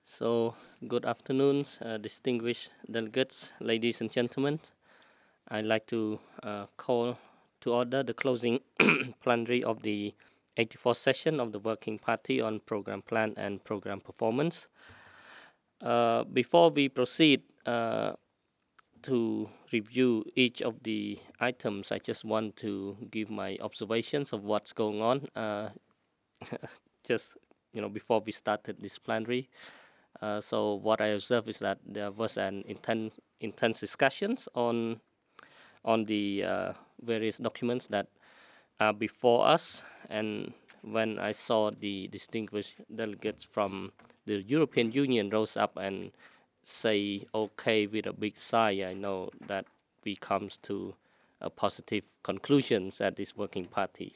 So, good afternoon, distinguished delegates, ladies and gentlemen. I'd like to call to order the closing plenary of the 84th session of the Working Party on Program Plan and Program Performance. Before we proceed to review each of the items, I just want to give my observations of what's going on. Just before we started this plenary. So what I observed is that there was an intense discussions on the various documents that are before us. And when I saw the distinguished delegates from the European Union rose up and say okay with a big sigh, I know that we comes to a positive conclusions at this working party.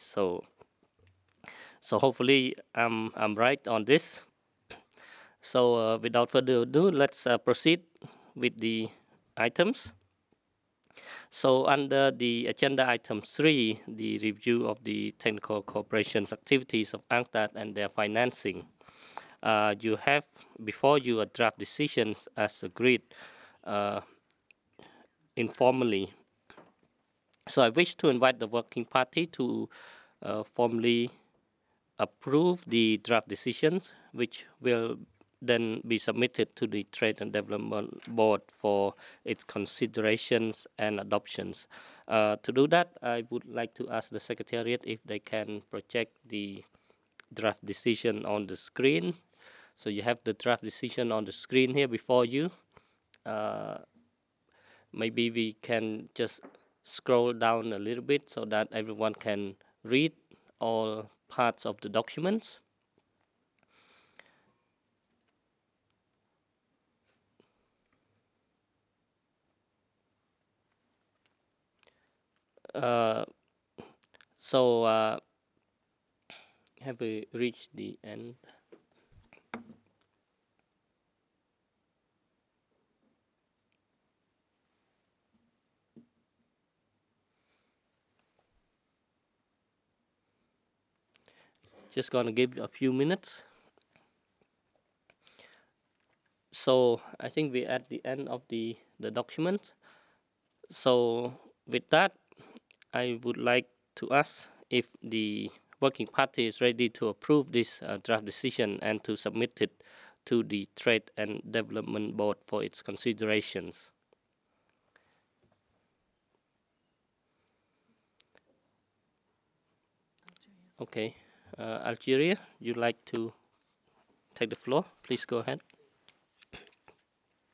So hopefully I'm right on this. So without further ado, let's proceed with the items. So under the agenda item 3, the review of the technical cooperation's activities of UNCTAD and their financing, you have before you a draft decisions as agreed uh, informally. So I wish to invite the working party to formally approve the draft decisions, which will then be submitted to the Trade and Development Board for its considerations and adoptions. To do that, I would like to ask the Secretariat if they can project the draft decision on the screen. So you have the draft decision on the screen here before you. Uh, Maybe we can just scroll down a little bit so that everyone can read all parts of the documents. Uh, so have we reached the end? Just gonna give a few minutes. So I think we're at the end of the document. So with that, I would like to ask if the working party is ready to approve this draft decision and to submit it to the Trade and Development Board for its considerations. Okay, Algeria, you'd like to take the floor? Please go ahead.